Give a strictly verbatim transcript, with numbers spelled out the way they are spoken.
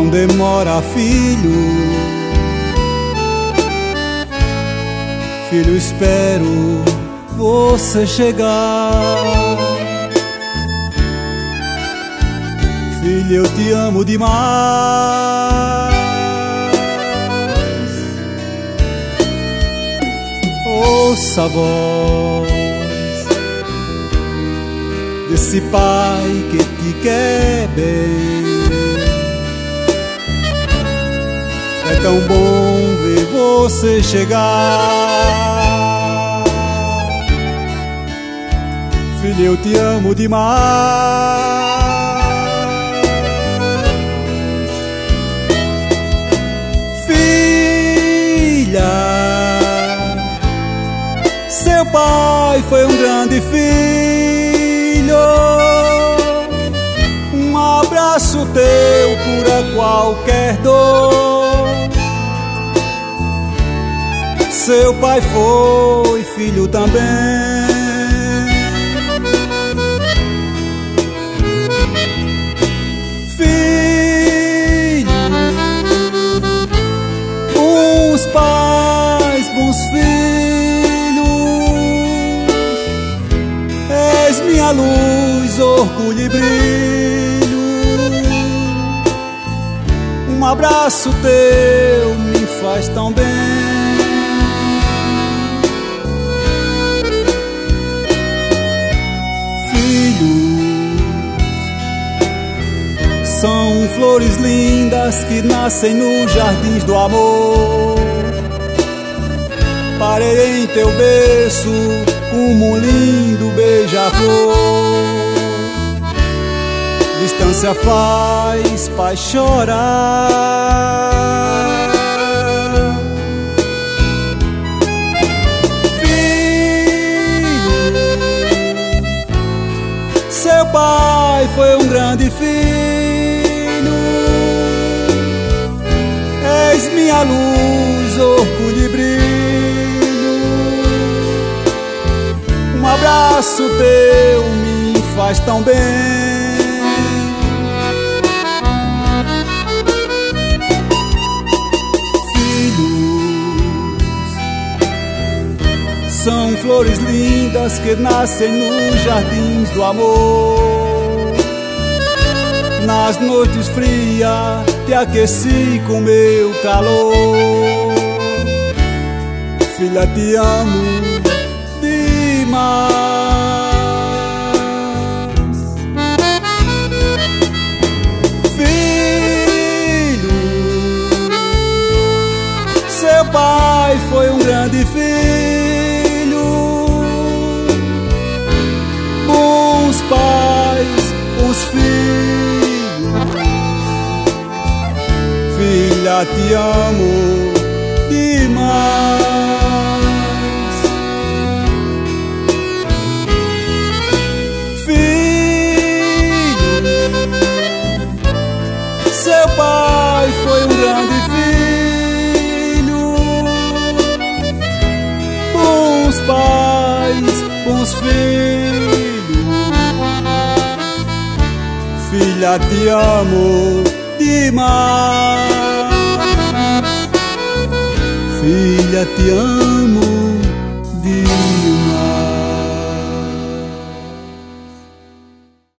demora, filho. Filho, espero você chegar. Filho, eu te amo demais. Ouça a voz desse pai que te quer bem. É tão bom ver você chegar. Filho, eu te amo demais. Seu pai foi um grande filho. Um abraço teu cura qualquer dor. Seu pai foi filho também. Filho, os pais, bons filhos. És minha luz, orgulho e brilho. Um abraço teu me faz tão bem. São flores lindas que nascem nos jardins do amor. Parei em teu berço como um lindo beija-flor. Distância faz pai chorar. Filho, seu pai foi um grande filho. És minha luz, orgulho e brilho. Um abraço teu me faz tão bem. Filhos são flores lindas que nascem nos jardins do amor. Nas noites frias te aqueci com meu calor. Filha, te amo demais. Filho, seu pai foi um grande filho. Bons pais, bons filhos. Filha, te amo demais. Filho, seu pai foi um grande filho. Bons pais, bons filhos. Filha, te amo demais. Filha, te amo